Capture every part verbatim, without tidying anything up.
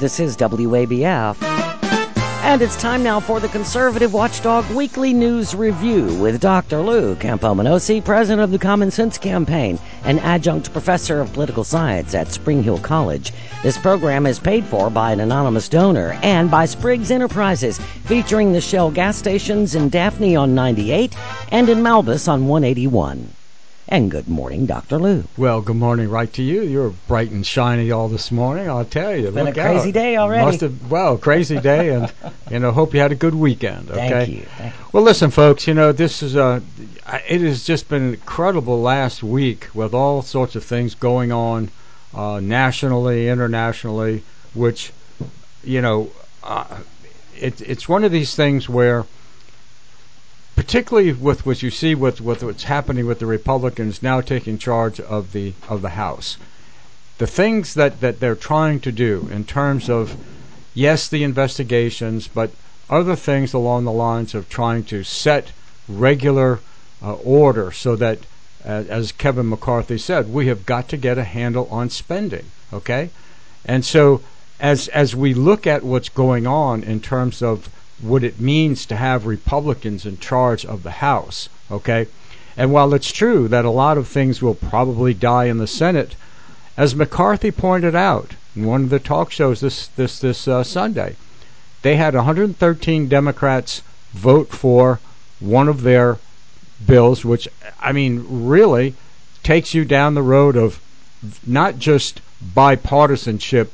This is W A B F. And it's time now for the Conservative Watchdog Weekly News Review with Doctor Lou Campomenosi, president of the Common Sense Campaign and adjunct professor of political science at Spring Hill College. This program is paid for by an anonymous donor and by Spriggs Enterprises, featuring the Shell gas stations in Daphne on ninety-eight and in Malbus on one eighty-one. And good morning, Doctor Lou. Well, good morning right to you. You're bright and shiny all this morning, I'll tell you. It's been Look a crazy out. day already. Must have, well, crazy day, and you know, hope you had a good weekend. Okay. Thank you. Thank you. Well, listen, folks. You know, this is a. It has just been an incredible last week with all sorts of things going on, uh, nationally, internationally, which, you know, uh, it, it's one of these things where, particularly with what you see with, with what's happening with the Republicans now taking charge of the of the House, the things that, that they're trying to do in terms of, yes, the investigations, but other things along the lines of trying to set regular uh, order so that, uh, as Kevin McCarthy said, we have got to get a handle on spending, okay? And so as as we look at what's going on in terms of what it means to have Republicans in charge of the House, okay? And while it's true that a lot of things will probably die in the Senate, as McCarthy pointed out in one of the talk shows this this this uh, Sunday, they had one hundred thirteen Democrats vote for one of their bills, which, I mean, really takes you down the road of not just bipartisanship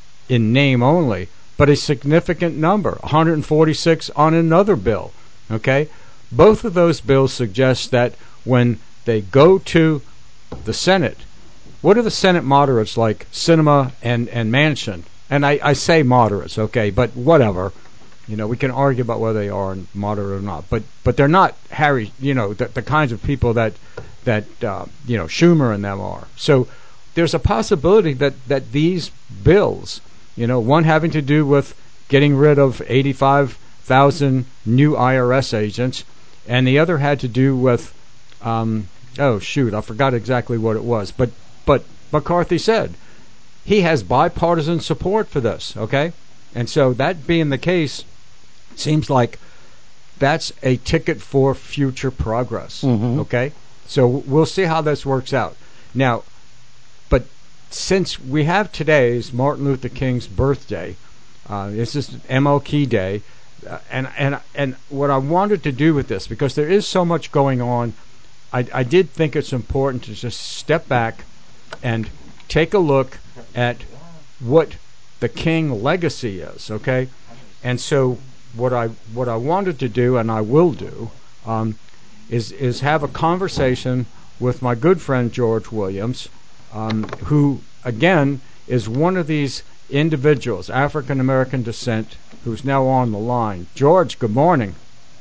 in name only, but a significant number, one hundred forty-six on another bill, okay? Both of those bills suggest that when they go to the Senate, what are the Senate moderates like Sinema and, and Manchin? And I, I say moderates, okay, but whatever. You know, we can argue about whether they are moderate or not, but but they're not Harry, you know, the, the kinds of people that, that uh, you know, Schumer and them are. So there's a possibility that, that these bills, you know, one having to do with getting rid of eighty-five thousand new I R S agents, and the other had to do with, um, oh, shoot, I forgot exactly what it was. But but McCarthy said he has bipartisan support for this, okay? And so that being the case, seems like that's a ticket for future progress, Mm-hmm. okay? So we'll see how this works out. Now, but since we have today's Martin Luther King's birthday, uh, this is M L K Day, uh, and and and what I wanted to do with this, because there is so much going on, I, I did think it's important to just step back and take a look at what the King legacy is, okay? And so what I what I wanted to do, and I will do, um, is is have a conversation with my good friend George Williams, Um, who, again, is one of these individuals, African-American descent, who's now on the line. George, good morning.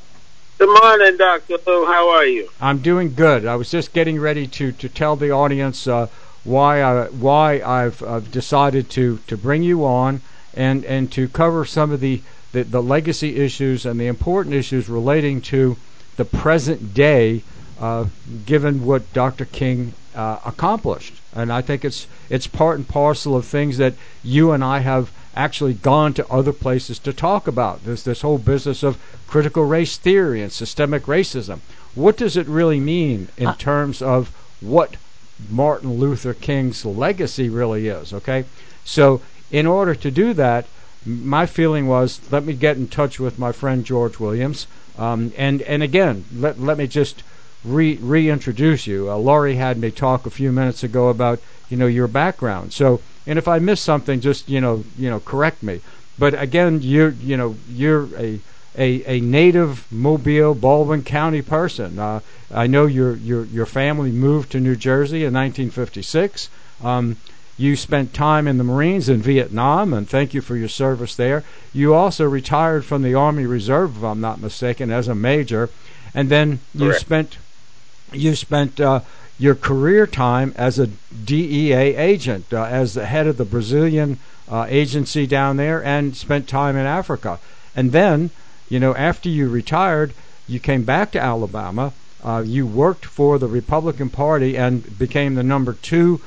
Good morning, Doctor Lou. How are you? I'm doing good. I was just getting ready to, to tell the audience uh, why I why I've uh, decided to, to bring you on and, and to cover some of the, the, the legacy issues and the important issues relating to the present day, uh, given what Doctor King uh, accomplished. And I think it's it's part and parcel of things that you and I have actually gone to other places to talk about. There's this whole business of critical race theory and systemic racism. What does it really mean in uh, terms of what Martin Luther King's legacy really is, okay? So in order to do that, my feeling was, let me get in touch with my friend George Williams. Um, and, and again, let, let me just Re, reintroduce you. Uh, Laurie had me talk a few minutes ago about, you know, your background. So, and if I miss something, just you know, you know, correct me. But again, you're, you know, you're a a, a native Mobile, Baldwin County person. Uh, I know your your your family moved to New Jersey in nineteen fifty-six. Um, you spent time in the Marines in Vietnam, and thank you for your service there. You also retired from the Army Reserve, if I'm not mistaken, as a major, and then you Correct. spent. You spent uh, your career time as a D E A agent, uh, as the head of the Brazilian uh, agency down there, and spent time in Africa. And then, you know, after you retired, you came back to Alabama. Uh, you worked for the Republican Party and became the number two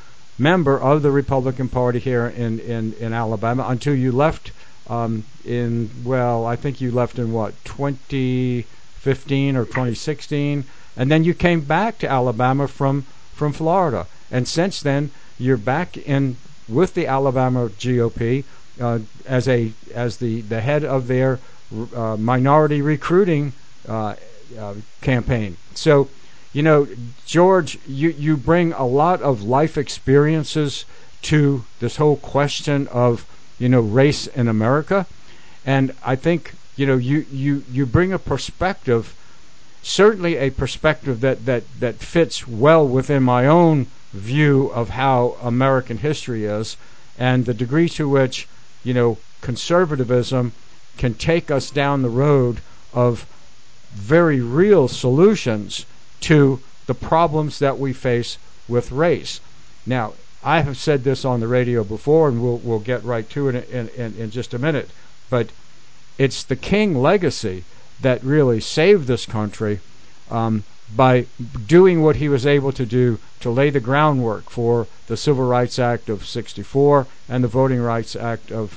member of the Republican Party here in, in, in Alabama until you left um, in, well, I think you left in what, twenty fifteen or twenty sixteen, and then you came back to Alabama from, from Florida. And since then, you're back in with the Alabama G O P uh, as a as the, the head of their uh, minority recruiting uh, uh, campaign. So, you know, George, you, you bring a lot of life experiences to this whole question of, you know, race in America. And I think, you know, you, you, you bring a perspective, certainly a perspective that, that, that fits well within my own view of how American history is and the degree to which, you know, conservatism can take us down the road of very real solutions to the problems that we face with race. Now, I have said this on the radio before, and we'll we'll get right to it in, in, in just a minute, but it's the King legacy that really saved this country um, by doing what he was able to do to lay the groundwork for the Civil Rights Act of sixty-four and the Voting Rights Act of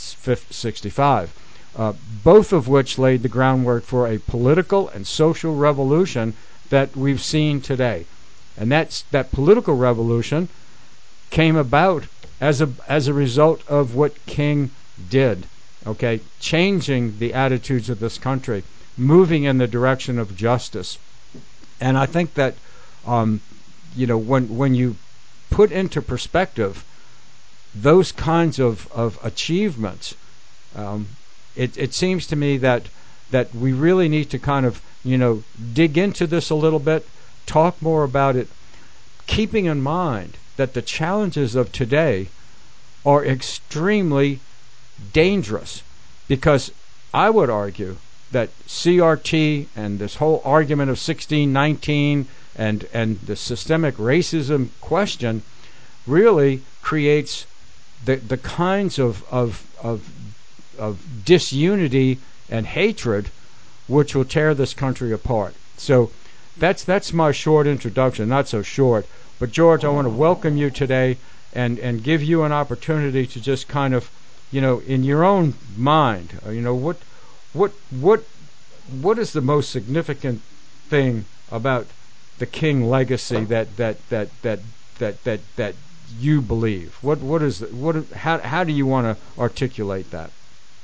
sixty-five, uh, both of which laid the groundwork for a political and social revolution that we've seen today. And that's that political revolution came about as a as a result of what King did, okay, changing the attitudes of this country, moving in the direction of justice. And I think that, um, you know, when when you put into perspective those kinds of, of achievements, um, it, it seems to me that that we really need to kind of, you know, dig into this a little bit, talk more about it, keeping in mind that the challenges of today are extremely dangerous, because I would argue that C R T and this whole argument of sixteen nineteen and and the systemic racism question really creates the the kinds of of of, of disunity and hatred which will tear this country apart. So that's that's my short introduction, not so short. But George, I want to welcome you today and, and give you an opportunity to just kind of, you know, in your own mind, uh, you know, what what what what is the most significant thing about the King legacy that that that that that that, that you believe? What what is what how how do you want to articulate that?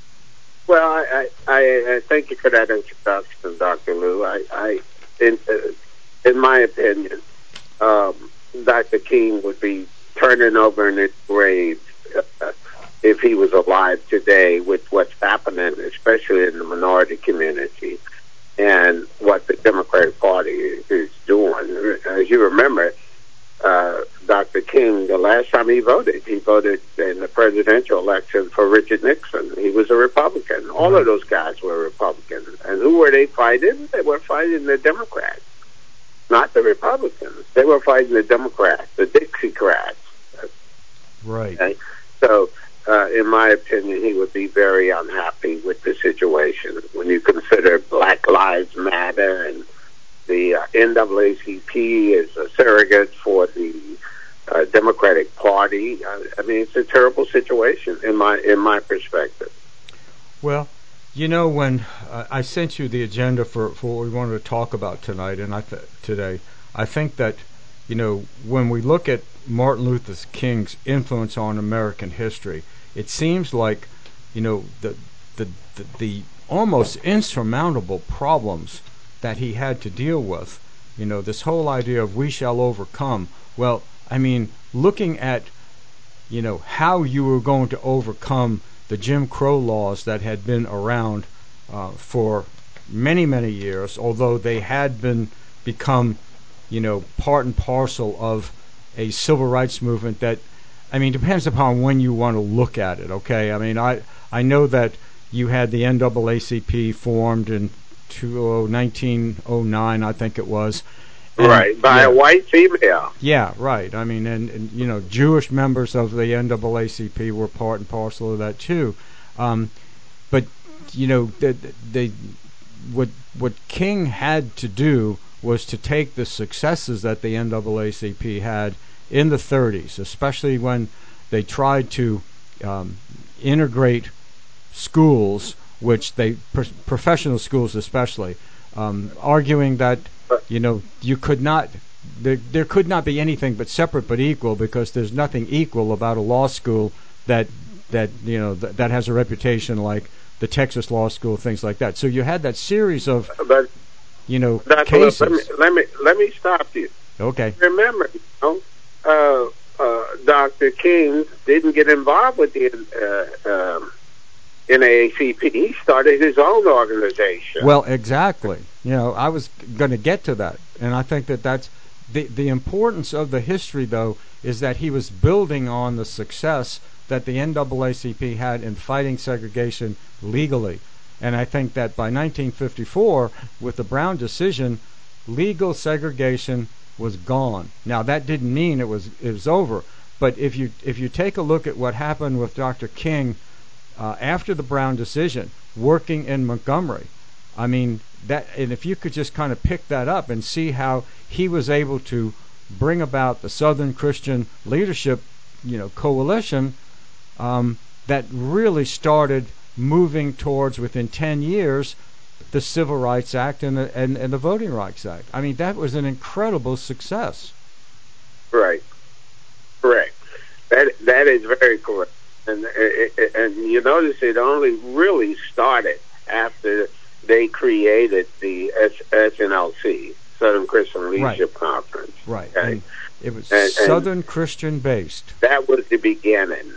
Well, I, I, I thank you for that introduction, Doctor Lou. I, I in, uh, in my opinion, um, Doctor King would be turning over in his grave uh, if he was alive today with what's happening, especially in the minority community, and what the Democratic Party is doing. As you remember, uh, Doctor King, the last time he voted, he voted in the presidential election for Richard Nixon. He was a Republican. All right. of those guys were Republicans. And who were they fighting? They were fighting the Democrats, not the Republicans. They were fighting the Democrats, the Dixiecrats. Right. Okay? So, uh, in my opinion, he would be very unhappy with the situation when you consider Black Lives Matter and the uh, N double A C P is a surrogate for the uh, Democratic Party. Uh, I mean, it's a terrible situation in my in my perspective. Well, you know, when uh, I sent you the agenda for, for what we wanted to talk about tonight, and I th- today, I think that, you know, when we look at Martin Luther King's influence on American history, it seems like, you know, the the the, the almost insurmountable problems that he had to deal with, you know, this whole idea of we shall overcome. Well, I mean, looking at, you know, how you were going to overcome the Jim Crow laws that had been around uh, for many, many years, although they had been become, you know, part and parcel of a civil rights movement that, I mean, depends upon when you want to look at it, okay? I mean, I, I know that you had the N double A C P formed in nineteen oh nine, I think it was. And, right, by yeah, a white female. Yeah, right. I mean, and, and, you know, Jewish members of the N double A C P were part and parcel of that, too. Um, but, you know, they, they, what, what King had to do was to take the successes that the N double A C P had in the thirties, especially when they tried to um, integrate schools, which they pro- professional schools especially, um, arguing that you know you could not there there could not be anything but separate but equal, because there's nothing equal about a law school that that you know th- that has a reputation like the Texas Law School, things like that. So you had that series of But you know Doctor cases. Let me, let me let me stop you. Okay. Remember, you know, uh, uh, Doctor King didn't get involved with the uh, um, N double A C P. He started his own organization. Well, exactly. You know, I was going to get to that, and I think that that's the the importance of the history, though, is that he was building on the success that the N double A C P had in fighting segregation legally. And I think that by nineteen fifty-four, with the Brown decision, legal segregation was gone. Now, that didn't mean it was it was over, but if you if you take a look at what happened with Doctor King uh, after the Brown decision, working in Montgomery, I mean that, and if you could just kind of pick that up and see how he was able to bring about the Southern Christian Leadership, you know, coalition um, that really started moving towards, within ten years, the Civil Rights Act and the, and, and the Voting Rights Act. I mean, that was an incredible success. Right. Correct. That that is very correct. And and you notice it only really started after they created the S N L C, Southern Christian Leadership Right. Conference. Right. Okay? And it was and, Southern and Christian based. That was the beginning.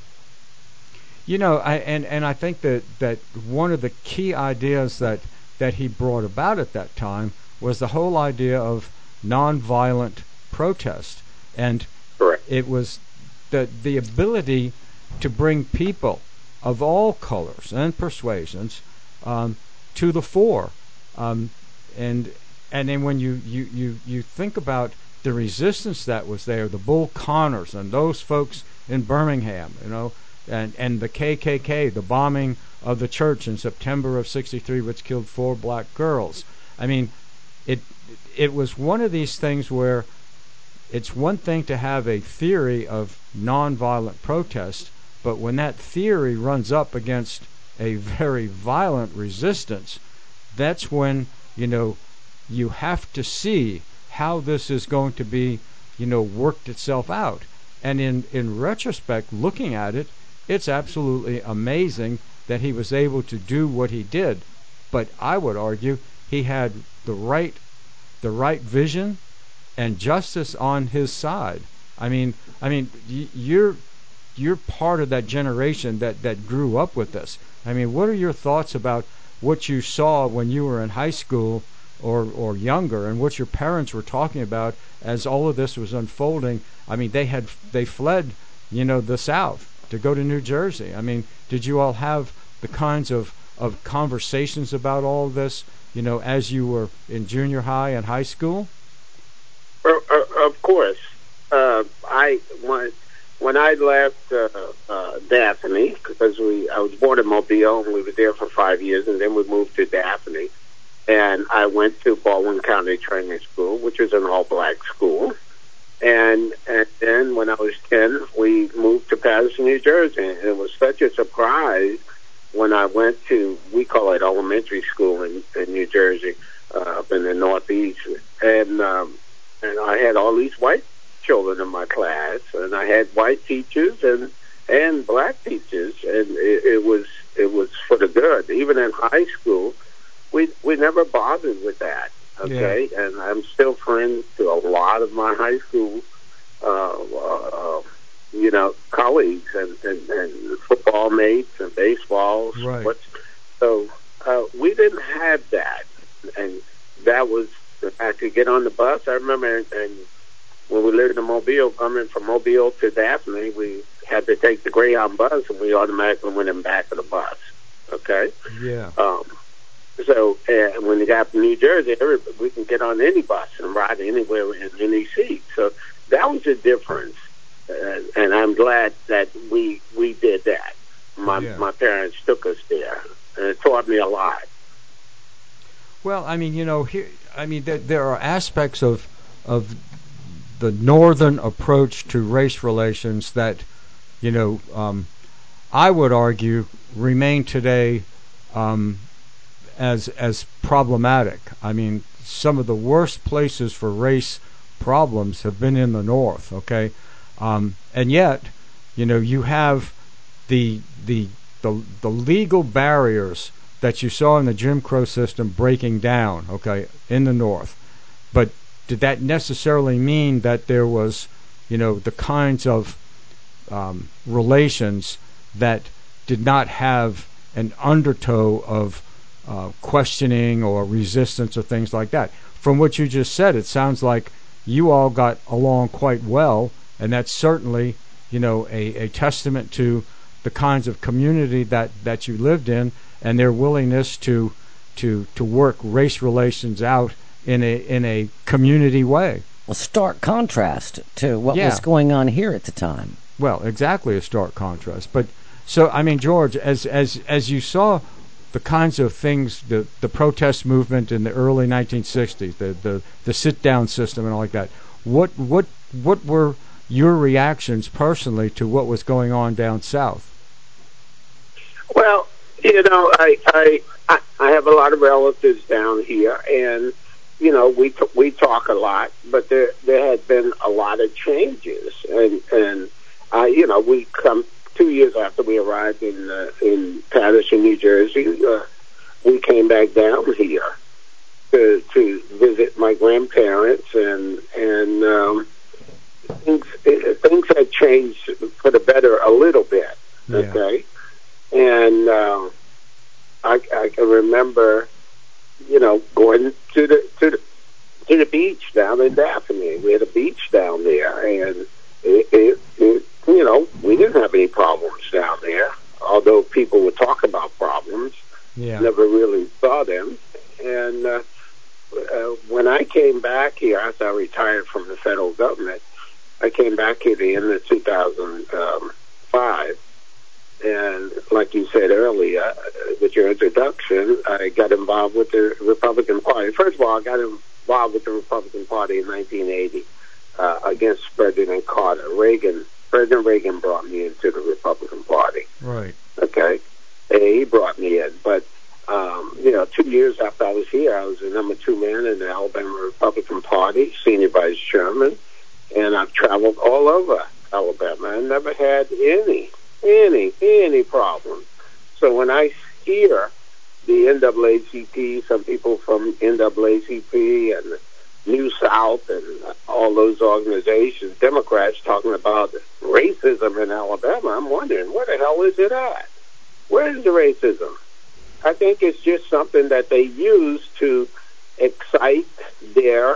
You know, I, and, and I think that, that one of the key ideas that, that he brought about at that time was the whole idea of nonviolent protest. And Correct. It was the the ability to bring people of all colors and persuasions um, to the fore. Um, and and then when you, you, you, you think about the resistance that was there, the Bull Connors and those folks in Birmingham, you know, and, and the K K K, the bombing of the church in September of sixty-three, which killed four black girls. I mean, it it was one of these things where it's one thing to have a theory of nonviolent protest, but when that theory runs up against a very violent resistance, that's when, you know, you have to see how this is going to be, you know, worked itself out. And in, in retrospect, looking at it, it's absolutely amazing that he was able to do what he did. But I would argue he had the right the right vision and justice on his side. I mean, I mean, you're you're part of that generation that, that grew up with this. I mean, what are your thoughts about what you saw when you were in high school or or younger, and what your parents were talking about as all of this was unfolding? I mean, they had they fled, you know, the South to go to New Jersey. I mean, did you all have the kinds of, of conversations about all of this, you know, as you were in junior high and high school? Uh, uh, of course. Uh, I when, when I left uh, uh, Daphne, because we I was born in Mobile, and we were there for five years, and then we moved to Daphne. And I went to Baldwin County Training School, which is an all-black school. And and then when I was ten, we moved to Patterson, New Jersey. And it was such a surprise when I went to, we call it elementary school in, in New Jersey, uh, up in the Northeast. And um, and I had all these white children in my class, and I had white teachers and and black teachers, and it, it was it was for the good. Even in high school, we we never bothered with that. Okay, yeah. And I'm still friends to a lot of my high school, uh, uh, you know, colleagues and, and, and football mates and baseball. Right. What's, so uh, we didn't have that, and that was I could get on the bus. I remember, and, and when we lived in Mobile, coming from Mobile to Daphne, we had to take the Greyhound bus, and we automatically went in back of the bus. Okay. Yeah. Um, So uh, when you got to New Jersey, every, we can get on any bus and ride anywhere in any seat. So that was a difference, uh, and I'm glad that we we did that. My yeah. my parents took us there, and it taught me a lot. Well, I mean, you know, here, I mean, there, there are aspects of of the northern approach to race relations that, you know, um, I would argue remain today um, as as problematic. I mean, some of the worst places for race problems have been in the North. Okay, um, and yet, you know, you have the the the the legal barriers that you saw in the Jim Crow system breaking down. Okay, in the North, but did that necessarily mean that there was, you know, the kinds of um, relations that did not have an undertow of uh, questioning or resistance or things like that? From what you just said, it sounds like you all got along quite well, and that's certainly, you know, a, a testament to the kinds of community that, that you lived in and their willingness to to to work race relations out in a in a community way. A stark contrast to what Yeah. was going on here at the time. Well, exactly a stark contrast. But so, I mean, George, as as as you saw the kinds of things, the the protest movement in the early nineteen sixties, the the, the sit down system and all like that, what what what were your reactions personally to what was going on down south? Well, you know, I I I I have a lot of relatives down here, and you know, we t- we talk a lot, but there there had been a lot of changes, and and uh, you know, we come two years after we arrived in uh, in Paterson, New Jersey. Uh, we came back down here to to visit my grandparents, and and um, things things had changed for the better a little bit. Yeah. Okay, and uh, I I can remember, you know, going to the to the to the beach down in Daphne. We had a beach down there, and it, it, it, you know, we didn't have any problems down there. Although people would talk about problems, Yeah. never really saw them. And uh, uh, when I came back here after I retired from the federal government, I came back here at the end of two thousand five. And like you said earlier, with your introduction, I got involved with the Republican Party. First of all, I got involved with the Republican Party in nineteen eighty uh, against President Carter. Reagan, President Reagan brought me into the Republican Party. Right. Okay, and he brought me in. But um, you know, two years after I was here, I was the number two man in the Alabama Republican Party, senior vice chairman, and I've traveled all over Alabama. I never had any. Any, any problem. So when I hear the N double A C P, some people from N double A C P and New South and all those organizations, Democrats talking about racism in Alabama, I'm wondering, where the hell is it at? Where is the racism? I think it's just something that they use to excite their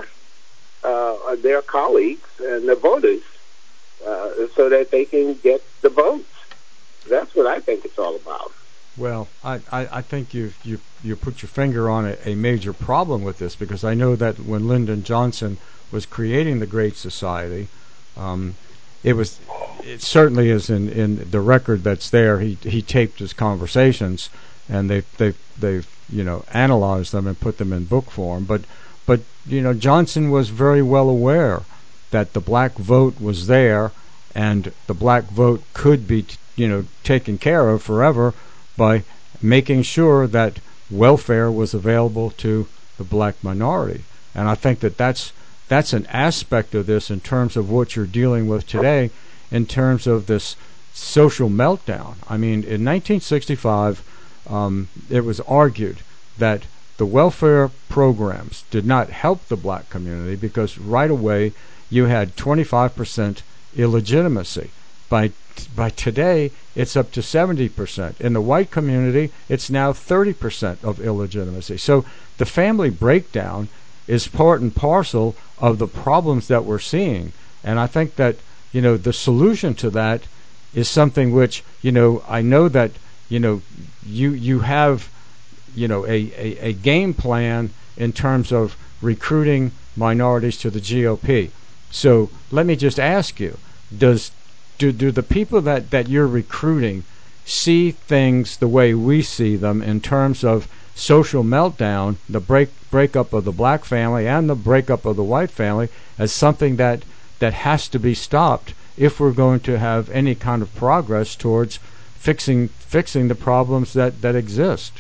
uh, their colleagues and the voters uh, so that they can get the votes. That's what I think it's all about. Well, I, I, I think you you you put your finger on a, a major problem with this, because I know that when Lyndon Johnson was creating the Great Society, um, it was it certainly is in, in the record that's there. He he taped his conversations, and they they they you know analyzed them and put them in book form. But but you know Johnson was very well aware that the black vote was there, and the black vote could be T- you know, taken care of forever by making sure that welfare was available to the black minority. And I think that that's, that's an aspect of this in terms of what you're dealing with today, in terms of this social meltdown. I mean, in nineteen sixty-five, um, it was argued that the welfare programs did not help the black community because right away you had twenty-five percent illegitimacy. By by today, it's up to seventy percent. In the white community, it's now thirty percent of illegitimacy. So the family breakdown is part and parcel of the problems that we're seeing. And I think that, you know, the solution to that is something which, you know, I know that, you know, you you have, you know, a, a, a game plan in terms of recruiting minorities to the G O P. So let me just ask you, does Do, do the people that, that you're recruiting see things the way we see them in terms of social meltdown, the break breakup of the black family and the breakup of the white family, as something that that has to be stopped if we're going to have any kind of progress towards fixing fixing the problems that, that exist.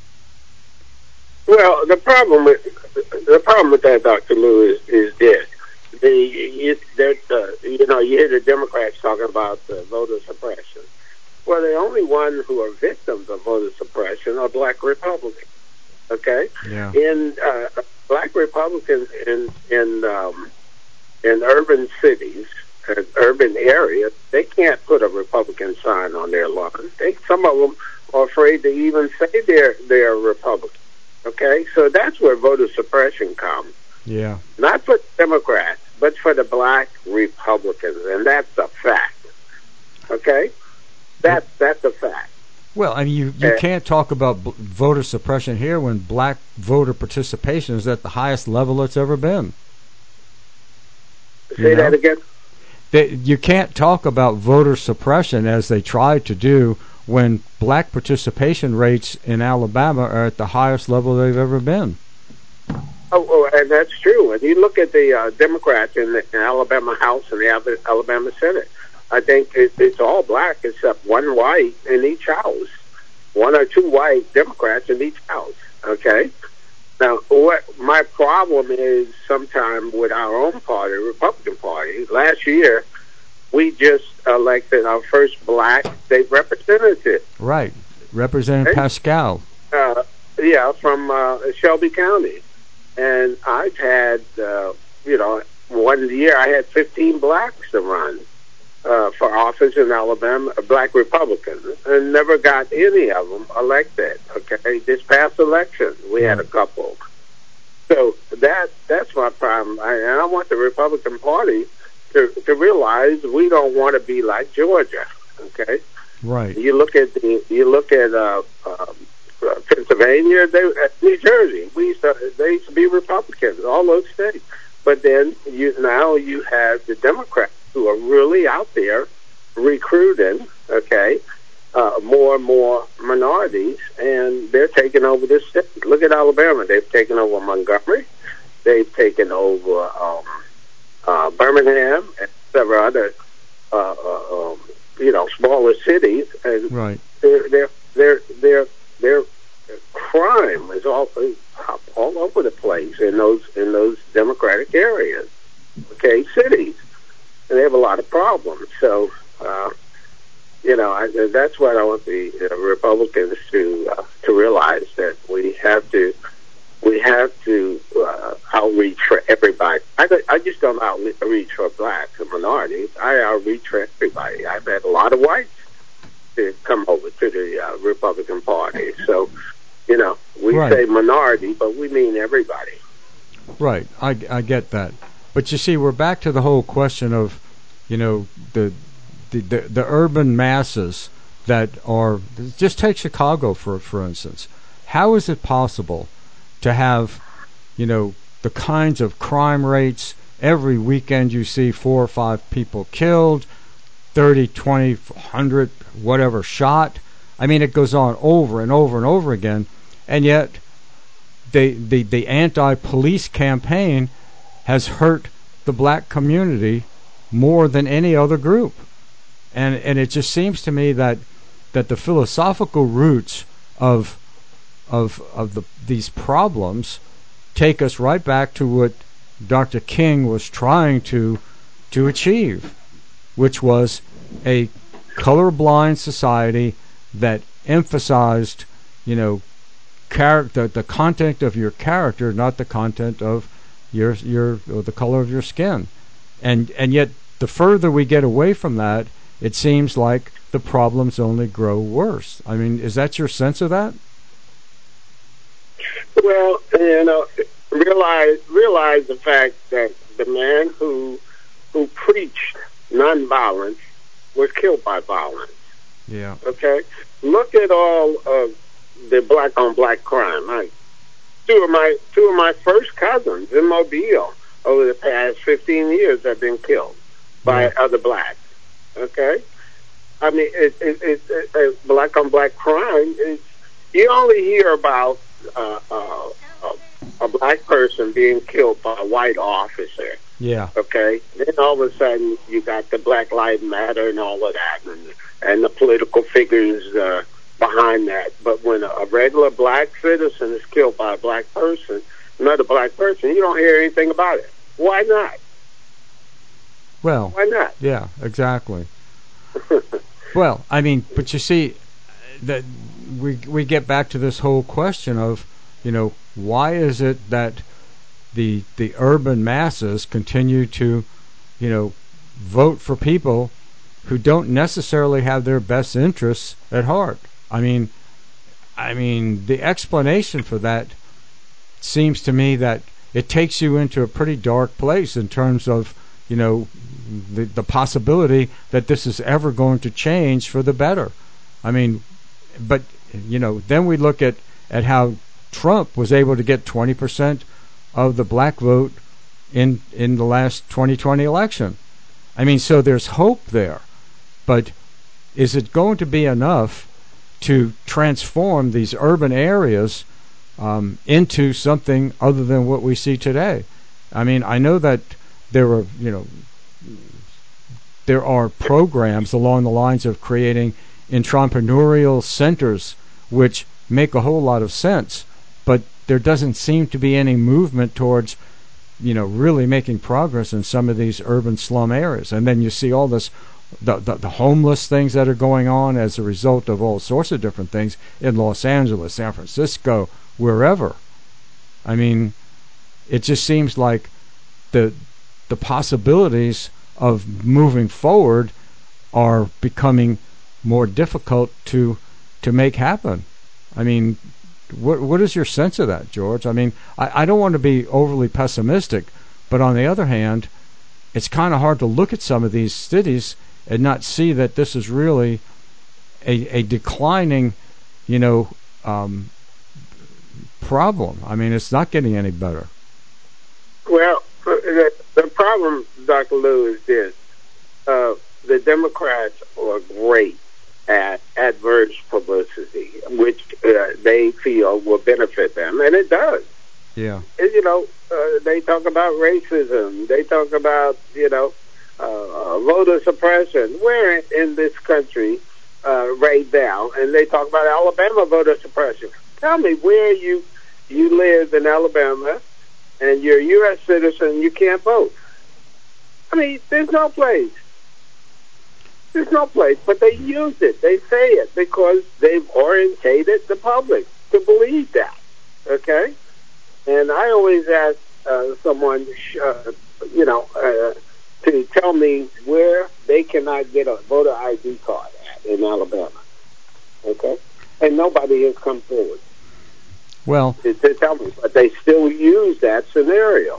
Well, the problem with the problem with that, Doctor Lou, is, is this: the you, that uh, you know you hear the Democrats talking about uh, voter suppression. Well, the only ones who are victims of voter suppression are Black Republicans. Okay, yeah. in uh, Black Republicans in in um, in urban cities, uh, urban areas, they can't put a Republican sign on their lawn. They, some of them are afraid to even say they're they're Republican. Okay, so that's where voter suppression comes. Yeah. Not for Democrats, but for the Black Republicans, and that's a fact. Okay, that's that's a fact. Well, I mean, you, you Uh, can't talk about b- voter suppression here when Black voter participation is at the highest level it's ever been. Say You know? that again. They, you can't talk about voter suppression as they tried to do when Black participation rates in Alabama are at the highest level they've ever been. Oh, oh, and that's true. And you look at the uh, Democrats in the in Alabama House and the Al- Alabama Senate. I think it, it's all Black except one white in each house. One or two white Democrats in each house. Okay? Now, what my problem is sometimes with our own party, Republican Party, last year we just elected our first Black state representative. Right. Representative Okay. Pascal. Uh, yeah, from uh, Shelby County. And I've had, uh, you know, one year I had fifteen Blacks to run uh, for office in Alabama, Black Republicans, and never got any of them elected. Okay, this past election we had a couple. So that that's my problem, I, and I want the Republican Party to to realize we don't want to be like Georgia. Okay, Right. you look at the you look at uh, um, uh, Pennsylvania, they, uh, New Jersey. We used to, they used to be Republicans, all those states. But then you now you have the Democrats who are really out there recruiting. Okay, uh, more and more minorities, and they're taking over this state. Look at Alabama; they've taken over Montgomery, they've taken over um, uh, Birmingham, and several other uh, uh, um, you know smaller cities, and Right. they're they're they're they're they're crime is all all over the place in those in those democratic areas, okay, cities, and they have a lot of problems. So, uh, you know, I, that's what I want the uh, Republicans to uh, to realize, that we have to we have to uh, outreach for everybody. I I just don't outreach for blacks and minorities. I outreach for everybody. I've had a lot of whites to come over to the uh, Republican Party. So, you know, we Right. say minority, but we mean everybody. Right, I, I get that, but you see, we're back to the whole question of, you know, the the the, the urban masses that are. Just take Chicago for for instance. How is it possible to have, you know, the kinds of crime rates every weekend? You see four or five people killed, thirty, twenty, one hundred, whatever shot. I mean, it goes on over and over and over again, and yet. The, the, the anti-police campaign has hurt the black community more than any other group. And and it just seems to me that that the philosophical roots of of of the these problems take us right back to what Doctor King was trying to to achieve, which was a colorblind society that emphasized, you know, character, the content of your character, not the content of your your or the color of your skin, and and yet the further we get away from that, it seems like the problems only grow worse. I mean, is that your sense of that? Well, you know, realize realize the fact that the man who who preached nonviolence was killed by violence. Yeah. Okay, look at all of the black on black crime. I, two of my two of my first cousins in Mobile over the past fifteen years have been killed by Yeah. other blacks. Okay, I mean, it, it, it, it, it, black on black crime is, you only hear about uh, uh, a, a black person being killed by a white officer. Yeah. Okay? Then all of a sudden, you got the Black Lives Matter and all of that, and, and the political figures uh, behind that. But when a, a regular black citizen is killed by a black person, another black person, you don't hear anything about it. Why not? Well, why not? Yeah, exactly. Well, I mean, but you see, that we we get back to this whole question of, you know, why is it that the the urban masses continue to, you know, vote for people who don't necessarily have their best interests at heart? I mean, I mean, the explanation for that seems to me that it takes you into a pretty dark place in terms of, you know, the the possibility that this is ever going to change for the better. I mean, but, you know, then we look at, at how Trump was able to get twenty percent of the black vote in in the last twenty twenty election. I mean, so there's hope there. But is it going to be enough to transform these urban areas um, into something other than what we see today? I mean, I know that there are, you know, there are programs along the lines of creating entrepreneurial centers which make a whole lot of sense, but there doesn't seem to be any movement towards, you know, really making progress in some of these urban slum areas. And then you see all this, the, the, the homeless things that are going on as a result of all sorts of different things in Los Angeles, San Francisco, wherever. I mean, it just seems like the the possibilities of moving forward are becoming more difficult to to make happen. I mean, what what is your sense of that, George? I mean, I, I don't want to be overly pessimistic, but on the other hand, it's kind of hard to look at some of these cities and not see that this is really a, a declining, you know, um, problem. I mean, it's not getting any better. Well, the, the problem, Doctor Lou, is this. Uh, the Democrats are great at adverse publicity, which uh, they feel will benefit them, and it does. Yeah. And, you know, uh, they talk about racism. They talk about, you know, uh, voter suppression. We're in, in this country uh, right now, and they talk about Alabama voter suppression. Tell me where you you live in Alabama and you're a U S citizen, you can't vote. I mean, there's no place. There's no place, but they use it. They say it because they've orientated the public to believe that, okay? And I always ask uh, someone, uh, you know, uh, to tell me where they cannot get a voter I D card at in Alabama, okay? And nobody has come forward. Well, to, to tell me, but they still use that scenario.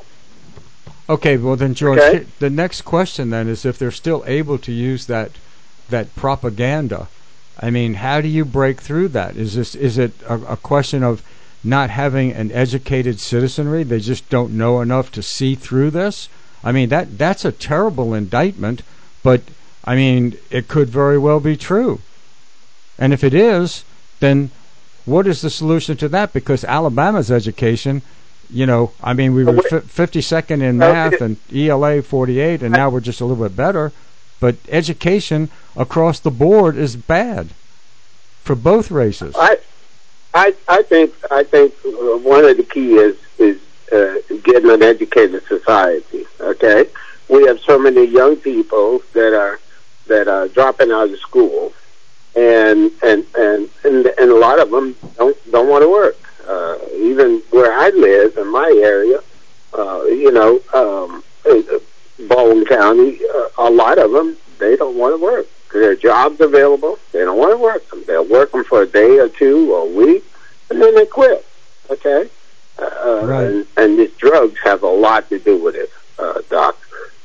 Okay, well then, George, Okay. the next question then is if they're still able to use that that propaganda. I mean, how do you break through that? Is this is it a, a question of not having an educated citizenry? They just don't know enough to see through this? I mean, that that's a terrible indictment, but I mean, it could very well be true. And if it is, then what is the solution to that? Because Alabama's education, you know, I mean, we were fifty-second in math and E L A forty-eight, and now we're just a little bit better. But education across the board is bad for both races. I, I, I think, I think one of the key is is uh, getting an educated society. Okay, we have so many young people that are that are dropping out of school. And and, and and and a lot of them don't don't want to work. Uh, even where I live in my area, uh, you know, um, Baldwin County, uh, a lot of them they don't want to work. There are jobs available. They don't want to work them. They'll work them for a day or two or a week, and then they quit. Okay, uh, right. and, and these drugs have a lot to do with it, uh, Doc.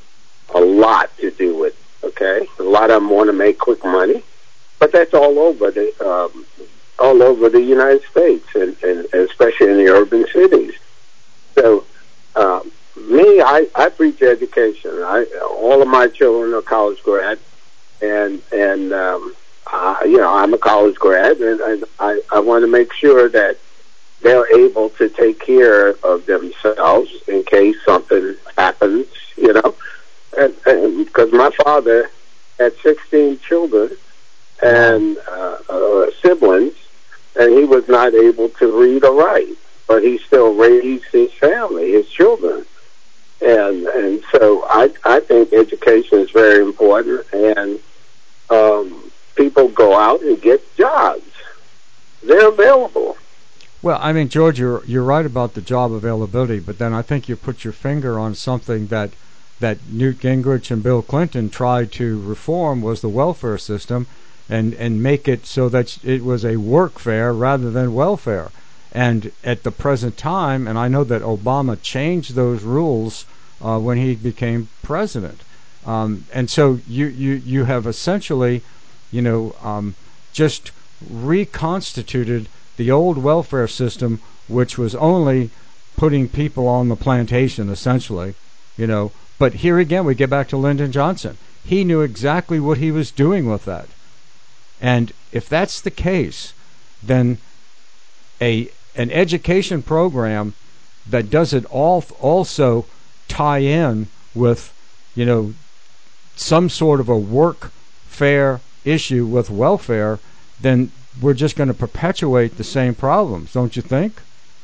A lot to do with. Okay, a lot of them want to make quick money. But that's all over the um, all over the United States, and, and especially in the urban cities. So, um, me, I, I preach education. I, all of my children are college grads, and and um, I, you know I'm a college grad, and, and I, I want to make sure that they're able to take care of themselves in case something happens you know, and, and because my father had sixteen children and uh, uh, siblings, and he was not able to read or write, but he still raised his family, his children. And and so I I think education is very important, and um, people go out and get jobs. They're available. Well, I mean, George, you're you're right about the job availability, but then I think you put your finger on something that that Newt Gingrich and Bill Clinton tried to reform was the welfare system, and and make it so that it was a workfare rather than welfare. And at the present time, and I know that Obama changed those rules uh, when he became president. Um, and so you, you, you have essentially, you know, um, just reconstituted the old welfare system, which was only putting people on the plantation, essentially, you know. But here again, we get back to Lyndon Johnson. He knew exactly what he was doing with that. And if that's the case, then a an education program that does it all also tie in with, you know, some sort of a work-fare issue with welfare, then we're just going to perpetuate the same problems, don't you think?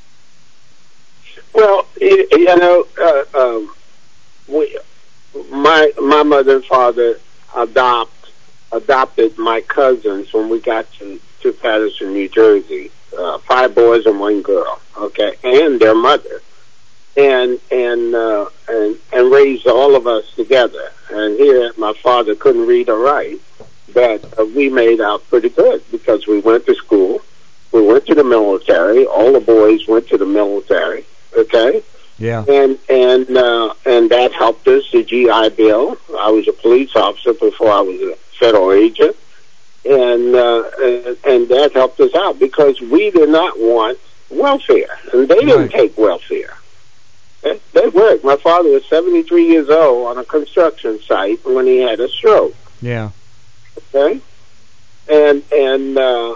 Well, you, you know, uh, um, we, my my mother and father adopt adopted my cousins when we got to, to Patterson, New Jersey. Uh, five boys and one girl, okay, and their mother, and and uh, and and raised all of us together. And here, my father couldn't read or write, but uh, we made out pretty good because we went to school, we went to the military. All the boys went to the military, okay. Yeah. And and uh, and that helped us. The G I Bill. I was a police officer before I was a federal agent. And, uh, and and that helped us out because we did not want welfare, and they didn't right. take welfare. They, they worked. My father was seventy-three years old on a construction site when he had a stroke. Yeah. Okay. And and uh,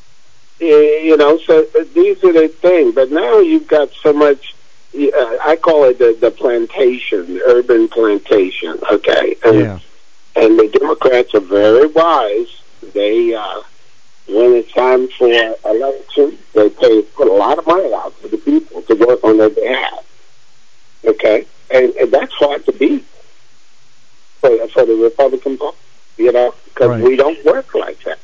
you know, so these are the things. But now you've got so much. Uh, I call it the, the plantation, the urban plantation. Okay. And, yeah. And the Democrats are very wise. They, uh, when it's time for election, they pay put a lot of money out to the people to work on their behalf. Okay, and, and that's hard to beat for for the Republican Party, you know, because right. we don't work like that.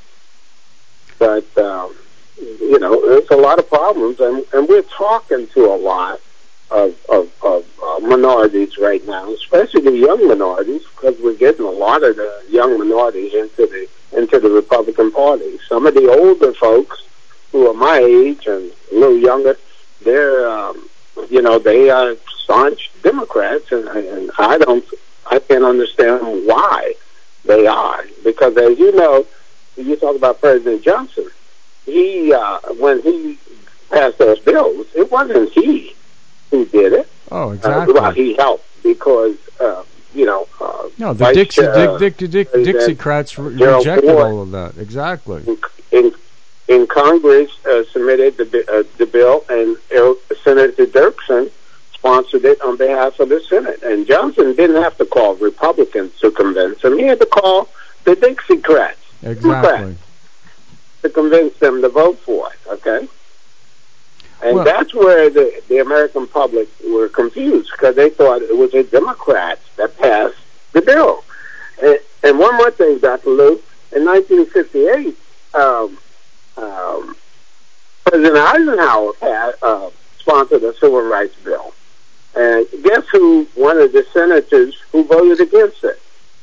But um, you know, there's a lot of problems, and, and we're talking to a lot of of, of uh, minorities right now, especially the young minorities, because we're getting a lot of the young minorities into the into the Republican Party. Some of the older folks who are my age and a little younger, they're, um, you know, they are staunch Democrats, and, and I don't, I can't understand why they are. Because as you know, you talk about President Johnson, he, uh, when he passed those bills, it wasn't he who did it. Oh, exactly. Uh, well, he helped because, uh, you know, uh, no, the Vice, Dixie, uh, Dick, Dick, Dick, Dixiecrats re- Gerald rejected Ford, all of that. Exactly. In, in, in Congress, uh, submitted the, uh, the bill, and uh, Senator Dirksen sponsored it on behalf of the Senate. And Johnson didn't have to call Republicans to convince him; he had to call the Dixiecrats, Exactly, Democrats, to convince them to vote for it. Okay. And well, that's where the, the American public were confused, because they thought it was the Democrats that passed the bill. And, and one more thing, Doctor Lou, in nineteen fifty-eight, um, um, President Eisenhower passed, uh, sponsored a civil rights bill. And guess who, one of the senators who voted against it?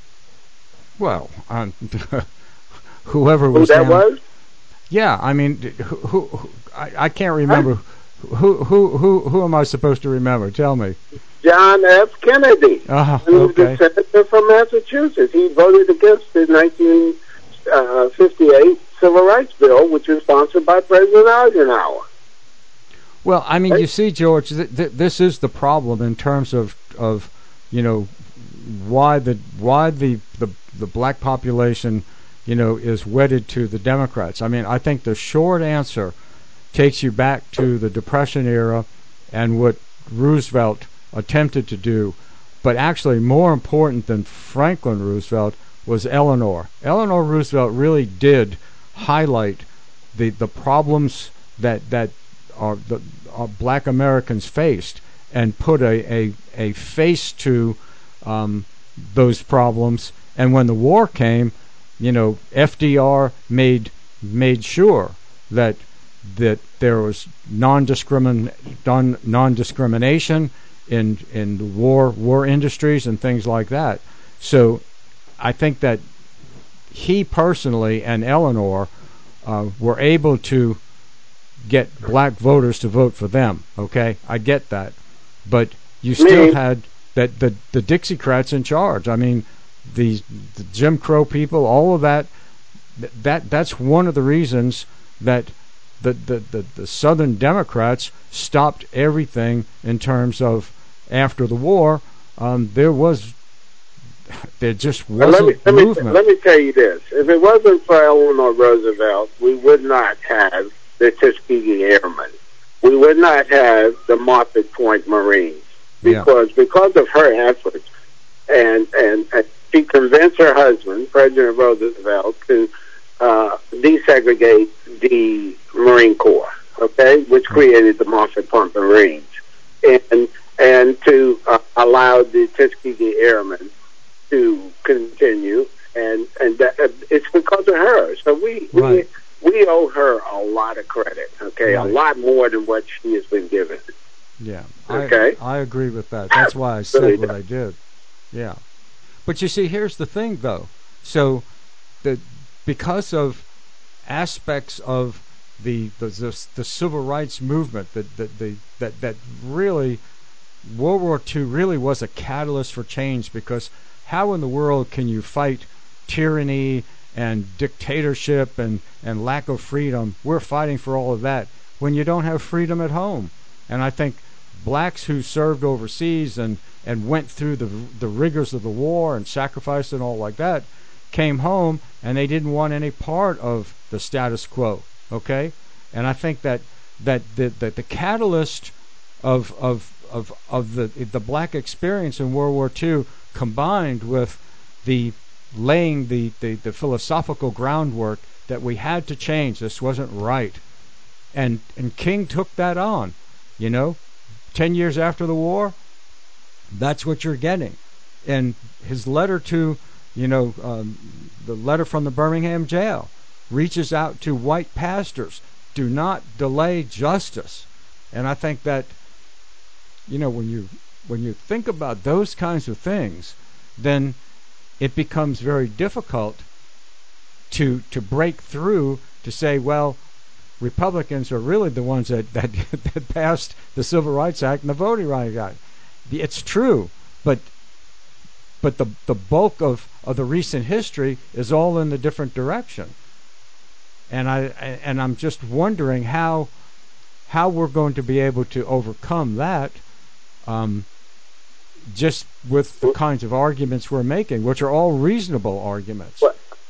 Well, um, whoever Who was that down, was? Yeah, I mean, who, who, who I, I can't remember. Who, who, who, who am I supposed to remember? Tell me. John F. Kennedy. Oh, He was okay. the senator from Massachusetts. He voted against the nineteen fifty-eight Civil Rights Bill, which was sponsored by President Eisenhower. Well, I mean, you see, George, th- th- this is the problem in terms of, of, you know, why the why the, the the black population, you know, is wedded to the Democrats. I mean, I think the short answer takes you back to the Depression era and what Roosevelt attempted to do but actually more important than Franklin Roosevelt was Eleanor. Eleanor Roosevelt really did highlight the the problems that that are the are black Americans faced, and put a a, a face to um, those problems. And when the war came, you know, F D R made made sure that that there was non-discrimin non non-discrimination in in the war war industries and things like that. So I think that he personally and Eleanor uh, were able to get black voters to vote for them. Okay, I get that, but you still Me. had that the the Dixiecrats in charge. I mean, the, the Jim Crow people, all of that. That that's one of the reasons that the the, the, the Southern Democrats stopped everything in terms of after the war. Um, there was there just wasn't let me, let me, movement. let me tell you this: if it wasn't for Eleanor Roosevelt, we would not have the Tuskegee Airmen. We would not have the Moffett Point Marines, because yeah. because of her efforts, and, and and she convinced her husband, President Roosevelt, to uh, desegregate the Marine Corps. Okay, which created the Moffett Point Marines, and and to uh, allow the Tuskegee Airmen to continue, and and that, uh, it's because of her. So we right. we we owe her a lot of credit. Okay, right. a lot more than what she has been given. Yeah. Okay. I, I agree with that. That's why I said what I did. Yeah. But you see, here's the thing, though. So, the because of aspects of the the the, the civil rights movement that that the that that really World War Two really was a catalyst for change, because how in the world can you fight tyranny and dictatorship and, and lack of freedom? We're fighting for all of that when you don't have freedom at home. And I think blacks who served overseas and, and went through the the rigors of the war and sacrificed and all like that came home, and they didn't want any part of the status quo. Okay? And I think that that the the, the catalyst of of of of the the black experience in World War Two, combined with the laying the, the, the philosophical groundwork that we had to change. This wasn't right. And and King took that on. You know, ten years after the war, that's what you're getting. And his letter to, you know, um, the letter from the Birmingham jail reaches out to white pastors. Do not delay justice. And I think that, you know, when you when you think about those kinds of things, then it becomes very difficult to to break through to say, well, Republicans are really the ones that, that, that passed the Civil Rights Act and the Voting Rights Act. It's true, but but the the bulk of, of the recent history is all in the different direction. And I and I'm just wondering how how we're going to be able to overcome that. Um, just with the kinds of arguments we're making, which are all reasonable arguments.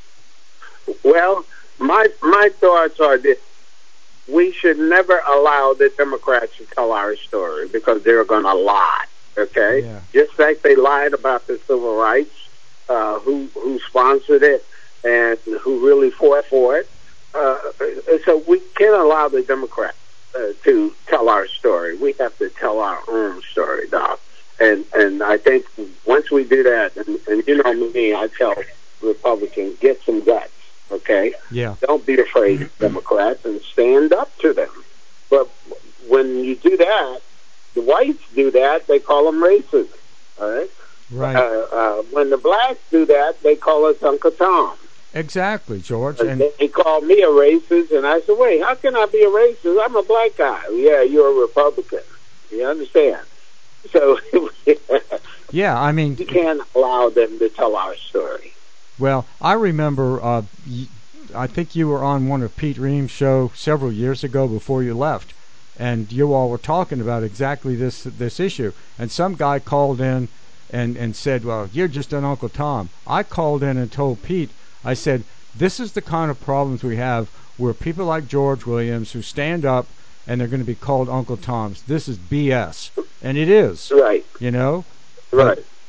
Well, my my thoughts are that we should never allow the Democrats to tell our story, because they're going to lie. Okay, yeah. Just like they lied about the civil rights, uh, who who sponsored it and who really fought for it. Uh, so we can't allow the Democrats uh, to tell our story. We have to tell our own story, Doc. And and I think once we do that, and, and you know me, I tell Republicans, get some guts, okay? Yeah. Don't be afraid of Democrats, and stand up to them. But when you do that, the whites do that, they call them racism, all right? Right. Uh, uh, when the blacks do that, they call us Uncle Tom. Exactly, George. And, and they called me a racist, and I said, wait, how can I be a racist? I'm a black guy. Yeah, you're a Republican. You understand? So, yeah, I mean, we can't allow them to tell our story. Well, I remember, uh, I think you were on one of Pete Ream's show several years ago before you left, and you all were talking about exactly this this issue. And some guy called in and, and said, well, you're just an Uncle Tom. I called in and told Pete, I said, this is the kind of problems we have where people like George Williams who stand up and they're going to be called Uncle Toms. This is B S. And it is. Right. You know? Right.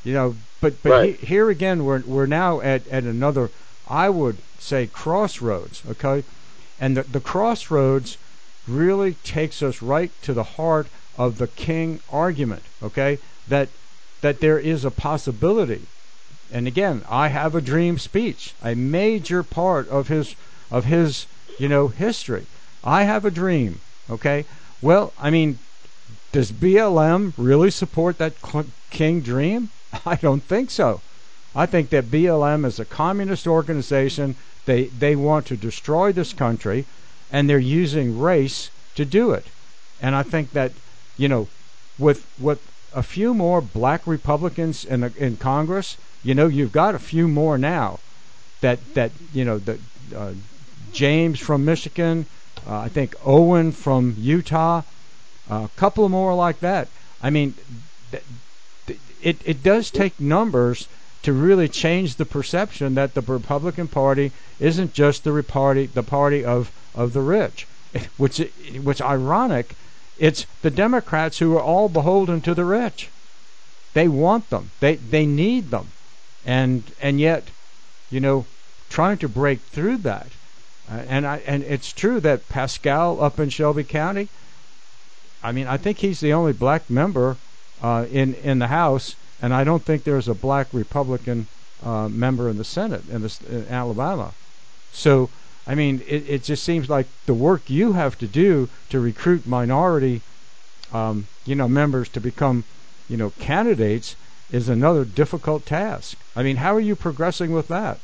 You know, but but Right. he, here again, we're we're now at, at another, I would say, crossroads. Okay, and the the crossroads really takes us right to the heart of the King argument. Okay, that that there is a possibility. And again, I have a dream speech, a major part of his of his you know history. I have a dream. Okay, well, I mean, does B L M really support that King dream? I don't think so. I think that B L M is a communist organization. They they want to destroy this country, and they're using race to do it. And I think that, you know, with with a few more black Republicans in the, in Congress, you know, you've got a few more now. That that you know, that uh, James from Michigan, uh, I think Owen from Utah, a uh, couple more like that. I mean, th- th- it it does take numbers to really change the perception that the Republican Party isn't just the party the party of, of the rich, which which ironic, it's the Democrats who are all beholden to the rich. They want them. They they need them, and and yet, you know, trying to break through that, uh, and I and it's true that Pascal up in Shelby County, I mean, I think he's the only black member uh, in in the House, and I don't think there's a black Republican uh, member in the Senate in, the, in Alabama. So, I mean, it, it just seems like the work you have to do to recruit minority, um, you know, members to become, you know, candidates is another difficult task. I mean, how are you progressing with that?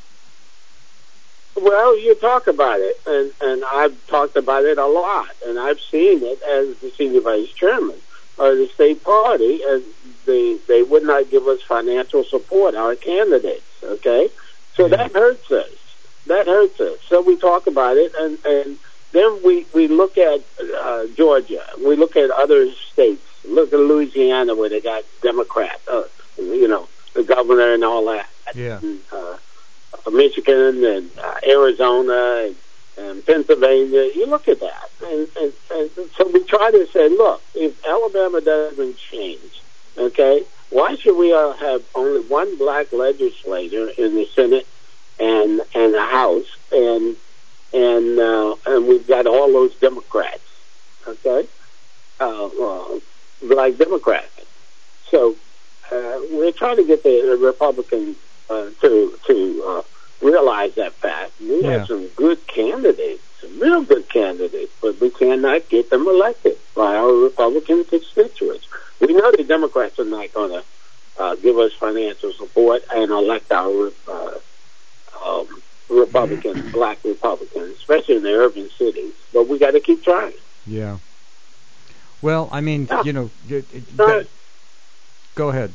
Well, you talk about it, and, and I've talked about it a lot, and I've seen it as the senior vice chairman of the state party, and they they would not give us financial support, our candidates, okay? So Yeah. that hurts us. That hurts us. So we talk about it, and, and then we, we look at uh, Georgia. We look at other states. Look at Louisiana, where they got Democrat, uh, you know, the governor and all that. Yeah. And, uh, Michigan and uh, Arizona and, and Pennsylvania. You look at that, and, and, and so we try to say, look, if Alabama doesn't change, okay, why should we uh, have only one black legislator in the Senate and and the House, and and uh, and we've got all those Democrats, okay, uh, uh, black Democrats. So uh, we're trying to get the Republicans Uh, to to uh, realize that fact. We Yeah. have some good candidates, some real good candidates, but we cannot get them elected by our Republican constituents. We know the Democrats are not going to uh, give us financial support and elect our uh, um, Republicans, black Republicans, especially in the urban cities. But we got to keep trying. Yeah. Well, I mean, Yeah. you know, it, it, All that, right. go ahead.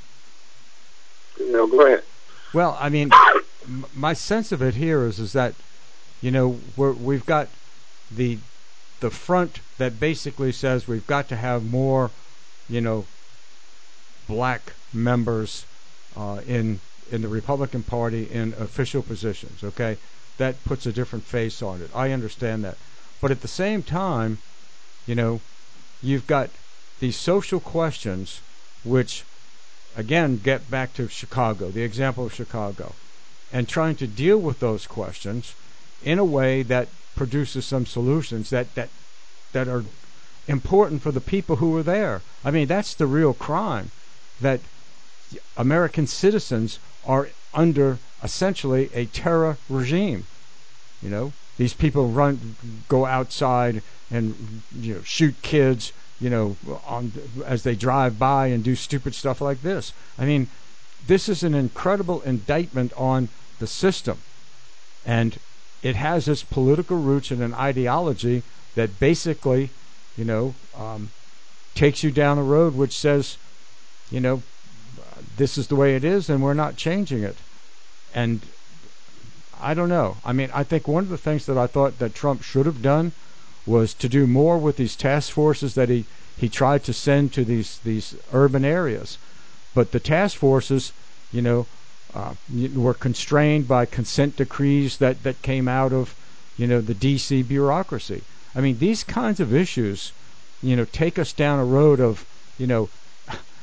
No, go ahead. Well, I mean, m- my sense of it here is is that, you know, we're, we've got the the front that basically says we've got to have more, you know, black members uh, in in the Republican Party in official positions. Okay, that puts a different face on it. I understand that, but at the same time, you know, you've got these social questions, which again get back to Chicago, the example of Chicago, and trying to deal with those questions in a way that produces some solutions that that that are important for the people who are there. I mean, that's the real crime, that American citizens are under essentially a terror regime. You know, these people run, go outside and, you know, shoot kids, you know, on as they drive by and do stupid stuff like this. I mean, this is an incredible indictment on the system, and it has its political roots in an ideology that basically, you know, um, takes you down a road which says, you know, this is the way it is, and we're not changing it. And I don't know. I mean, I think one of the things that I thought that Trump should have done was to do more with these task forces that he, he tried to send to these, these urban areas. But the task forces, you know, uh, were constrained by consent decrees that, that came out of, you know, the D C bureaucracy. I mean, these kinds of issues, you know, take us down a road of, you know,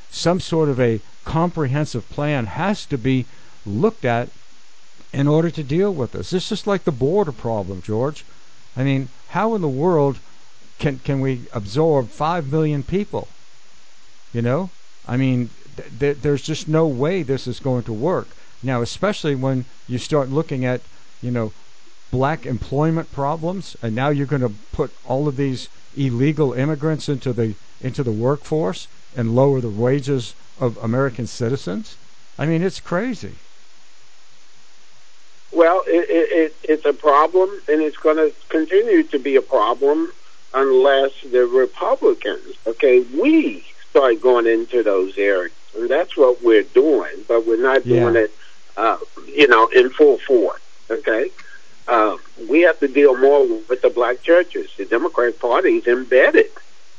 some sort of a comprehensive plan has to be looked at in order to deal with this. It's just like the border problem, George. I mean, how in the world can can we absorb five million people? You know? I mean, th- th- there's just no way this is going to work. Now, especially when you start looking at, you know, black employment problems, and now you're going to put all of these illegal immigrants into the into the workforce and lower the wages of American citizens. I mean, it's crazy. Well, it, it, it's a problem, and it's going to continue to be a problem unless the Republicans, okay, we start going into those areas. And that's what we're doing, but we're not Yeah. doing it, uh, you know, in full force, okay? Uh, we have to deal more with the black churches. The Democratic Party is embedded,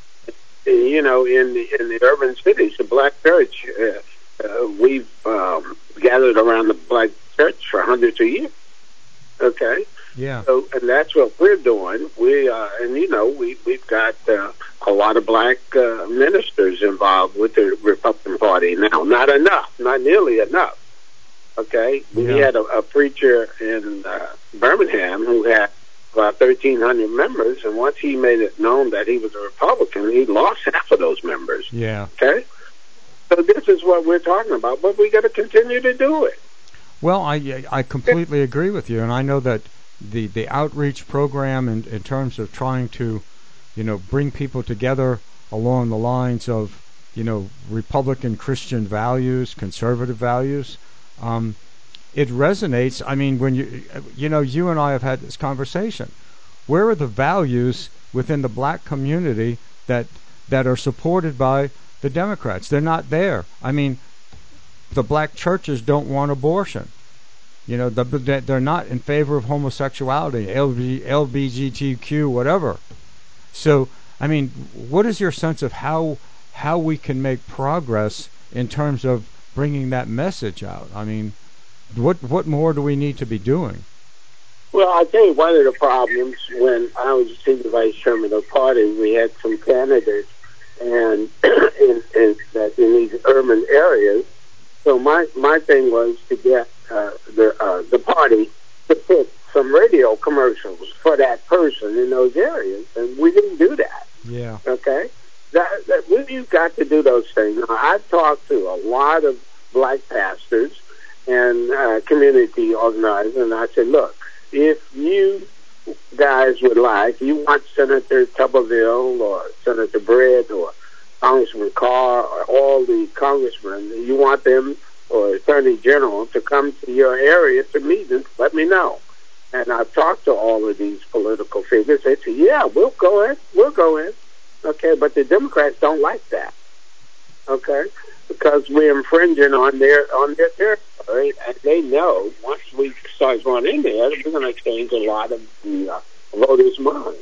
you know, in the, in the urban cities. The black church, uh, uh, we've um, gathered around the black church for hundreds of years, okay? Yeah. So, and that's what we're doing. We, uh, and you know, we we've got uh, a lot of black uh, ministers involved with the Republican Party now. Not enough, not nearly enough. Okay, we Yeah. had a, a preacher in uh, Birmingham who had about thirteen hundred members, and once he made it known that he was a Republican, he lost half of those members. Yeah. Okay, so this is what we're talking about, but we got to continue to do it. Well, I I completely agree with you, and I know that the the outreach program in, in terms of trying to, you know, bring people together along the lines of, you know, Republican Christian values, conservative values, um, it resonates. I mean, when you you know, you and I have had this conversation. Where are the values within the black community that that are supported by the Democrats? They're not there. I mean, the black churches don't want abortion. You know, the, the, they're not in favor of homosexuality, L G B T Q, whatever. So, I mean, what is your sense of how how we can make progress in terms of bringing that message out? I mean, what what more do we need to be doing? Well, I'll tell you one of the problems when I was senior vice chairman of the party, we had some candidates and in, in, that in these urban areas. So my, my thing was to get uh, the uh, the party to put some radio commercials for that person in those areas, and we didn't do that. Yeah. Okay, that, that we've got to do those things. Now, I've talked to a lot of black pastors and uh, community organizers, and I said, look, if you guys would like, you want Senator Tuberville or Senator Britt or Congressman Carr or all the congressmen, you want them or Attorney General to come to your area to meet and let me know. And I've talked to all of these political figures. They say, yeah, we'll go in, we'll go in. Okay, but the Democrats don't like that. Okay, because we're infringing on their on their territory, and they know once we start going in there, we're going to change a lot of the uh, voters' minds.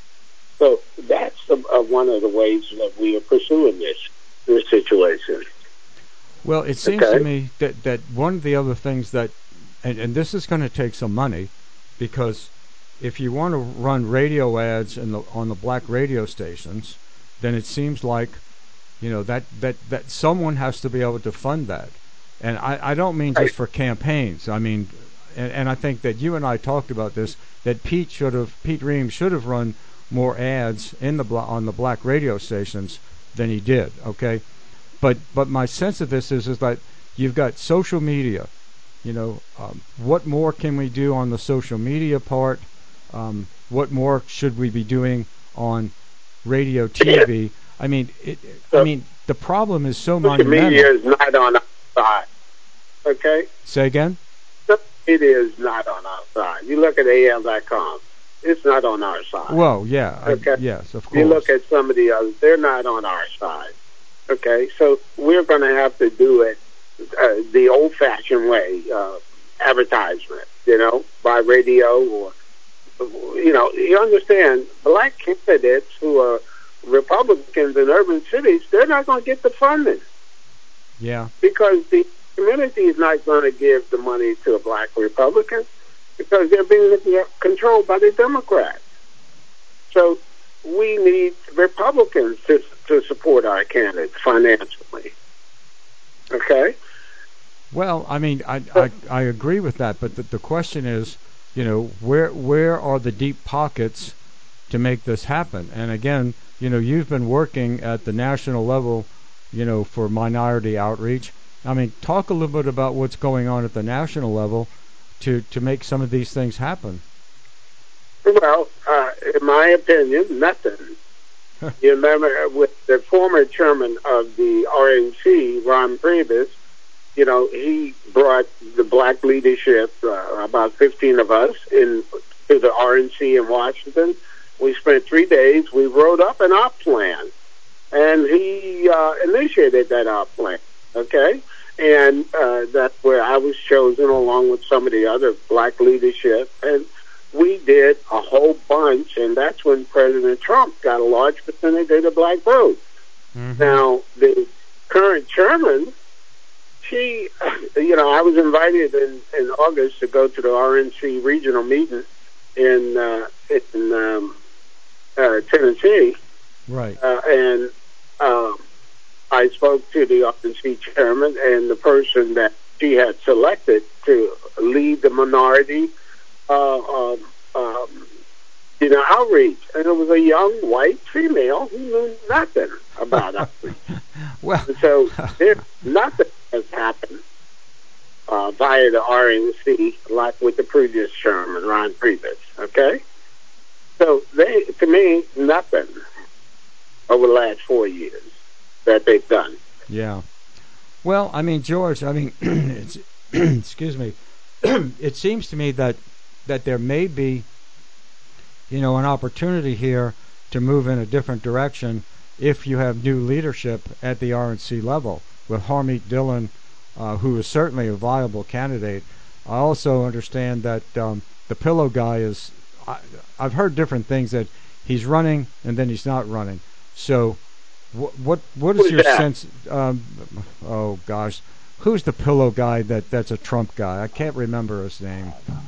So that's the, uh, one of the ways that we are pursuing this this situation. Well, it seems Okay. to me that, that one of the other things that, and, and this is going to take some money, because if you want to run radio ads in the, on the black radio stations, then it seems like, you know, that, that, that someone has to be able to fund that. And I, I don't mean just for campaigns. I mean, and, and I think that you and I talked about this, that Pete should have, Pete Reams should have run more ads in the on the black radio stations than he did. Okay, but but my sense of this is is that you've got social media. You know, um, what more can we do on the social media part? Um, what more should we be doing on radio, T V? I mean, it, I mean, the problem is so Social monumental. media is not on our side. Okay, Say again. it is not on our side. You look at A L dot com. It's not on our side. Well, yeah, I, Okay. yes, of course. You look at some of the others; they're not on our side. Okay, so we're going to have to do it uh, the old-fashioned way, uh, advertisement. You know, by radio or you know, you understand. Black candidates who are Republicans in urban cities, they're not going to get the funding Yeah. because the community is not going to give the money to a black Republican, because they're being controlled by the Democrats. So we need Republicans to to support our candidates financially. Okay? Well, I mean, I, I, I agree with that, but the, the question is, you know, where where are the deep pockets to make this happen? And again, you know, you've been working at the national level, you know, for minority outreach. I mean, talk a little bit about what's going on at the national level to, to make some of these things happen. Well, uh, in my opinion, nothing. You remember with the former chairman of the R N C, Ron Priebus, you know, he brought the black leadership, uh, about fifteen of us, in to the R N C in Washington. We spent three days. We wrote up an op plan, and he uh, initiated that op plan, okay? And uh, that's where I was chosen along with some of the other black leadership, and we did a whole bunch, and that's when President Trump got a large percentage of the black vote. Mm-hmm. Now, the current chairman, she, you know, I was invited in, in August to go to the R N C regional meeting in uh, in um, uh, Tennessee. Right. Uh, and um, I spoke to the R N C chairman and the person that she had selected to lead the minority uh, um, um, you know, outreach. And it was a young white female who knew nothing about outreach. Well, and so there, nothing has happened uh, via the R N C like with the previous chairman, Ron Priebus. Okay? So they, to me, nothing over the last four years that they've done. Yeah. Well, I mean, George, I mean, it's, excuse me, it seems to me that that there may be, you know, an opportunity here to move in a different direction if you have new leadership at the R N C level, with Harmeet Dillon, uh, who is certainly a viable candidate. I also understand that um, the pillow guy is, I, I've heard different things, that he's running and then he's not running. So what what, what is Who's your that? sense, um, oh gosh, who's the pillow guy that, that's a Trump guy? I can't remember his name.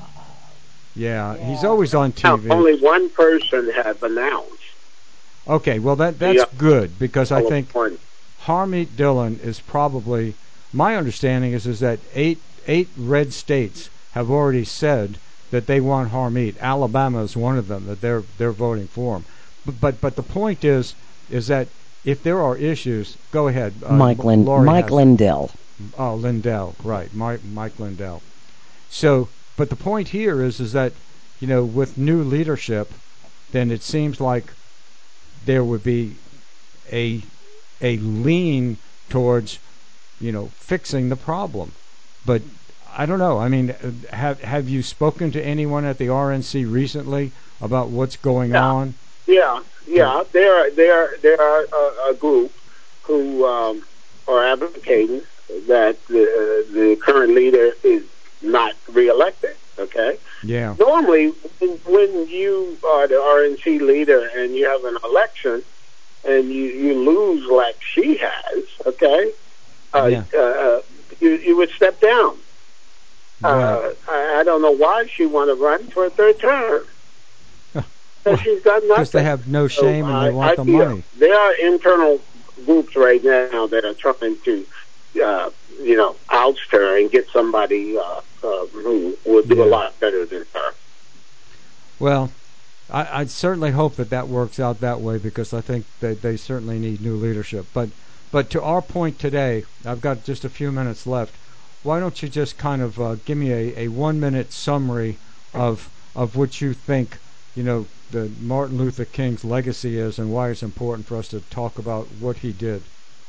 Yeah, yeah, he's always on T V. Now, only one person have announced. Okay, well, that that's yeah. good, because I think One. Harmeet Dillon is probably, my understanding is is that eight eight red states have already said that they want Harmeet. Alabama is one of them, that they're they're voting for him. But but, but the point is is that if there are issues, go ahead. Uh, Mike Lind- Mike has, Lindell. Oh, Lindell, right, Mike Mike Lindell. So. But the point here is is that, you know, with new leadership, then it seems like there would be a a lean towards, you know, fixing the problem. But I don't know. I mean, have have you spoken to anyone at the R N C recently about what's going yeah. on? Yeah, yeah. There, there, there are a, a group who um, are advocating that the, the current leader is not reelected. Okay. Yeah. Normally, when you are the R N C leader and you have an election and you, you lose like she has, okay, uh, yeah. uh, you you would step down. Yeah. Uh, I, I don't know why she want to run for a third term. Well, she's done nothing. Because they have no shame so, and they uh, want I the feel money. There are internal groups right now that are trying to, uh, you know, oust her and get somebody uh, uh, who will do yeah. a lot better than her. Well, I, I certainly hope that that works out that way, because I think that they certainly need new leadership. But, but to our point today, I've got just a few minutes left. Why don't you just kind of uh, give me a, a one-minute summary of of what you think, you know, the Martin Luther King's legacy is, and why it's important for us to talk about what he did.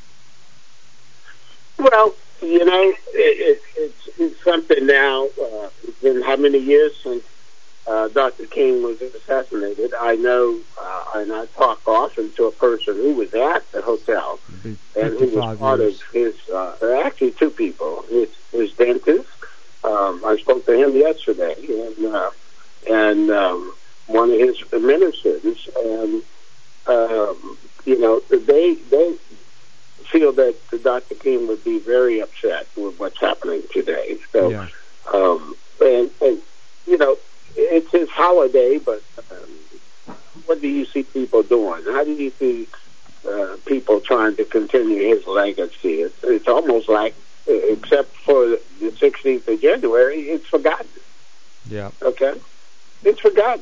Well, you know, it, it, it's, it's something now. Uh, it's been how many years since uh, Doctor King was assassinated? I know, uh, and I talk often to a person who was at the hotel and who was part years. of his, uh, actually two people, his, his dentist. Um, I spoke to him yesterday, and uh, and um, one of his ministers, and um, you know, they they feel that Doctor King would be very upset with what's happening today. So, yeah. um, and, and you know, it's his holiday, but um, what do you see people doing? How do you see uh, people trying to continue his legacy. It's, it's almost like, uh, except for the sixteenth of January, it's forgotten. Yeah. Okay? It's forgotten.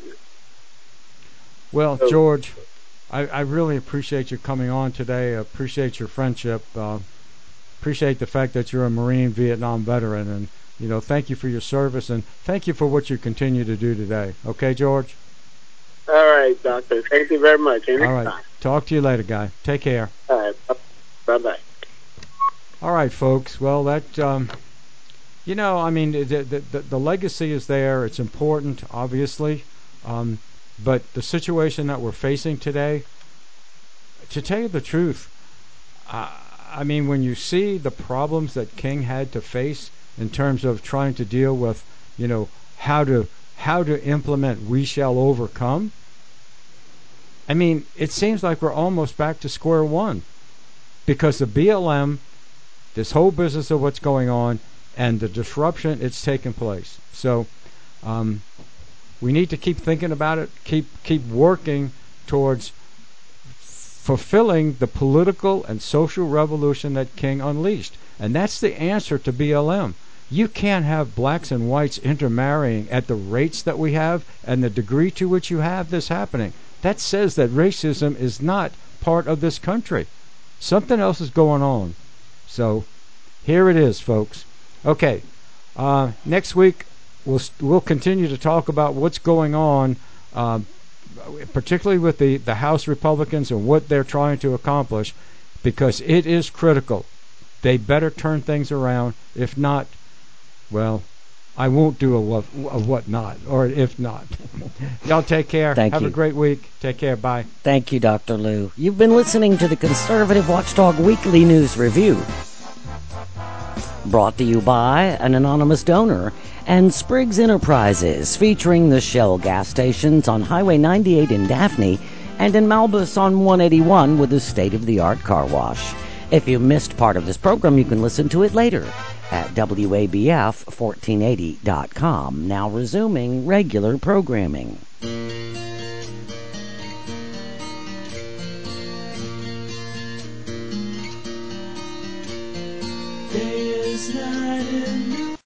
Well, So, George, I, I really appreciate you coming on today. I appreciate your friendship. Uh, appreciate the fact that you're a Marine Vietnam veteran. And, you know, thank you for your service. And thank you for what you continue to do today. Okay, George? all right, Doctor. Thank you very much. Anytime. All right. Talk to you later, guy. Take care. All right. Bye-bye. All right, folks. Well, that, um, you know, I mean, the, the, the, the legacy is there. It's important, obviously. Um, but the situation that we're facing today, to tell you the truth, uh, I mean, when you see the problems that King had to face in terms of trying to deal with, you know, how to how to implement We Shall Overcome, I mean, it seems like we're almost back to square one, because the B L M, this whole business of what's going on, and the disruption it's taken place. So um, we need to keep thinking about it, keep keep working towards fulfilling the political and social revolution that King unleashed. And that's the answer to B L M. You can't have blacks and whites intermarrying at the rates that we have and the degree to which you have this happening. That says that racism is not part of this country. Something else is going on. So here it is, folks. Okay, uh, next week we'll we'll continue to talk about what's going on, uh, particularly with the, the House Republicans and what they're trying to accomplish, because it is critical. They better turn things around. If not, well, I won't do a what, a what not, or if not. Y'all take care. Thank Have you. a great week. Take care. Bye. Thank you, Doctor Lou. You've been listening to the Conservative Watchdog Weekly News Review. Brought to you by an anonymous donor and Spriggs Enterprises, featuring the Shell gas stations on Highway ninety-eight in Daphne and in Malbus on one eighty-one with a state-of-the-art car wash. If you missed part of this program, you can listen to it later at W A B F fourteen eighty dot com. Now resuming regular programming. Day is night in